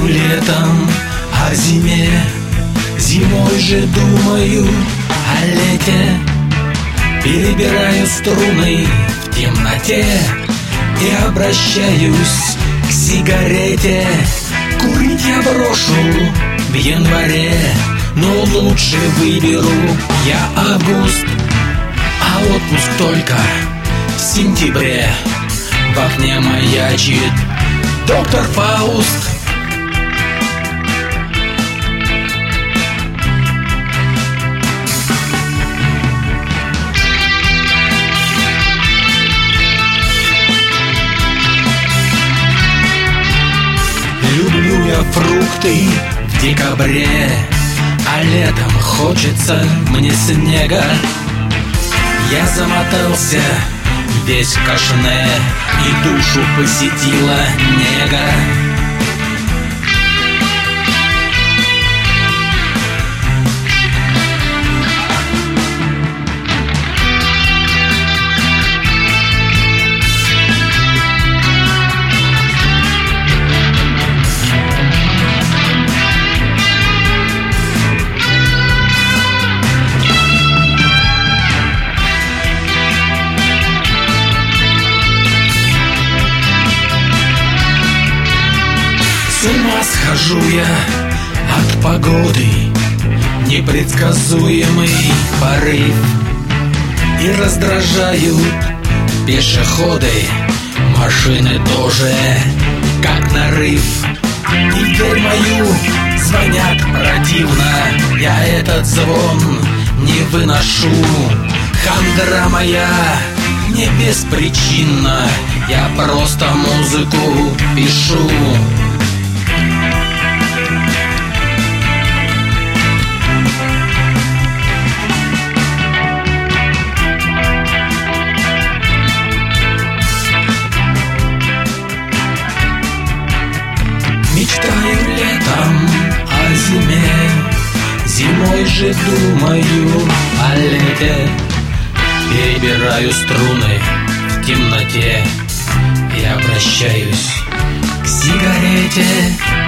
Мечтаю летом о зиме, зимой же думаю о лете. Перебираю струны в темноте и обращаюсь к сигарете. Курить я брошу в январе, но лучше выберу я август, а отпуск только в сентябре. В окне маячит доктор Фауст. Люблю я фрукты в декабре, а летом хочется мне снега. Я замотался весь в кашне, и душу посетила нега. С ума схожу я от погоды, непредсказуемый порыв. И раздражают пешеходы, машины тоже как нарыв. И в дверь мою звонят противно, я этот звон не выношу. Хандра моя не беспричинна, я просто музыку пишу. Мечтаю летом о зиме, зимой же думаю о лете. Перебираю струны в темноте и обращаюсь к сигарете.